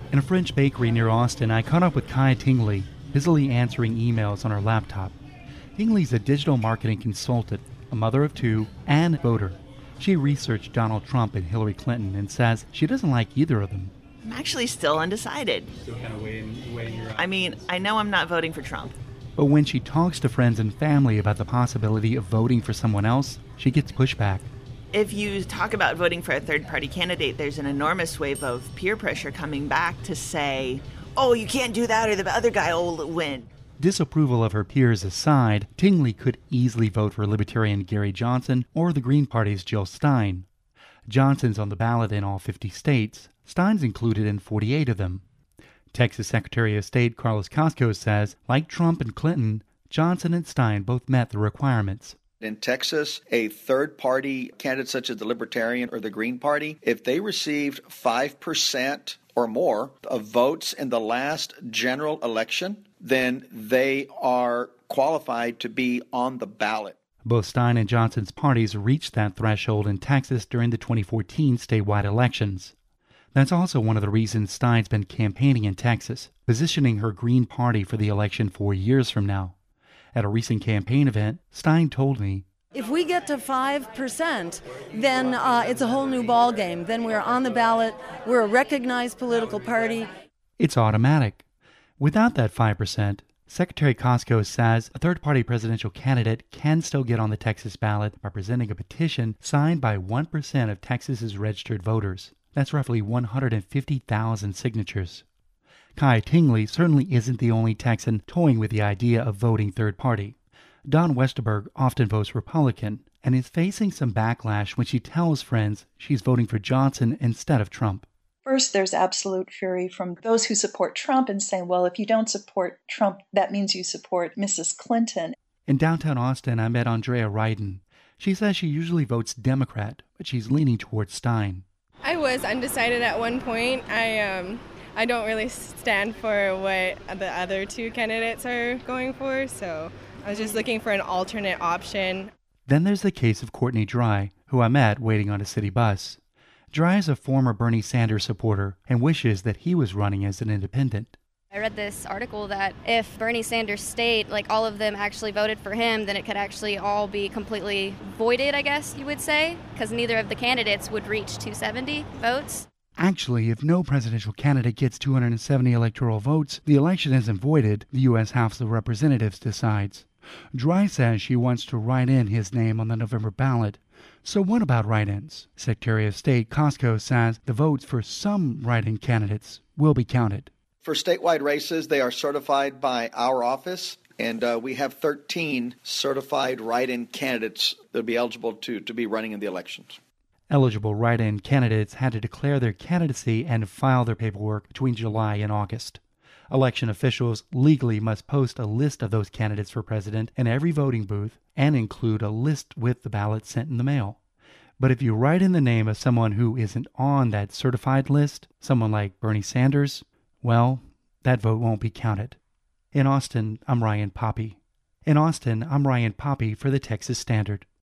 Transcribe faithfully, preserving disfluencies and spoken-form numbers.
In a French bakery near Austin, I caught up with Kaya Tingley, busily answering emails on her laptop. Tingley's a digital marketing consultant, a mother of two, and voter. She researched Donald Trump and Hillary Clinton and says she doesn't like either of them. I'm actually still undecided. Still kind of weighing, weighing your I mean, I know I'm not voting for Trump. But when she talks to friends and family about the possibility of voting for someone else, she gets pushback. If you talk about voting for a third-party candidate, there's an enormous wave of peer pressure coming back to say, oh, you can't do that or the other guy will win. Disapproval of her peers aside, Tingley could easily vote for Libertarian Gary Johnson or the Green Party's Jill Stein. Johnson's on the ballot in all fifty states. Stein's included in forty-eight of them. Texas Secretary of State Carlos Costco says, like Trump and Clinton, Johnson and Stein both met the requirements. In Texas, a third-party candidate such as the Libertarian or the Green Party, if they received five percent or more of votes in the last general election, then they are qualified to be on the ballot. Both Stein and Johnson's parties reached that threshold in Texas during the twenty fourteen statewide elections. That's also one of the reasons Stein's been campaigning in Texas, positioning her Green Party for the election four years from now. At a recent campaign event, Stein told me, if we get to five percent, then uh, it's a whole new ballgame. Then we're on the ballot. We're a recognized political party. It's automatic. Without that five percent, Secretary Costco says a third-party presidential candidate can still get on the Texas ballot by presenting a petition signed by one percent of Texas's registered voters. That's roughly one hundred fifty thousand signatures. Kaya Tingley certainly isn't the only Texan toying with the idea of voting third-party. Dawn Westerberg often votes Republican and is facing some backlash when she tells friends she's voting for Johnson instead of Trump. First, there's absolute fury from those who support Trump and saying, well, if you don't support Trump, that means you support Missus Clinton. In downtown Austin, I met Andrea Ryden. She says she usually votes Democrat, but she's leaning towards Stein. I was undecided at one point. I um, I don't really stand for what the other two candidates are going for, so I was just looking for an alternate option. Then there's the case of Courtney Dry, who I met waiting on a city bus. Dry is a former Bernie Sanders supporter and wishes that he was running as an independent. I read this article that if Bernie Sanders stayed, like all of them actually voted for him, then it could actually all be completely voided, I guess you would say, because neither of the candidates would reach two hundred seventy votes. Actually, if no presidential candidate gets two hundred seventy electoral votes, the election isn't voided, the U S House of Representatives decides. Dry says she wants to write in his name on the November ballot. So what about write-ins? Secretary of State Costco says the votes for some write-in candidates will be counted. For statewide races, they are certified by our office, and uh, we have thirteen certified write-in candidates that will be eligible to, to be running in the elections. Eligible write-in candidates had to declare their candidacy and file their paperwork between July and August. Election officials legally must post a list of those candidates for president in every voting booth and include a list with the ballot sent in the mail. But if you write in the name of someone who isn't on that certified list, someone like Bernie Sanders, well, that vote won't be counted. In Austin, I'm Ryan Poppy. In Austin, I'm Ryan Poppy for the Texas Standard.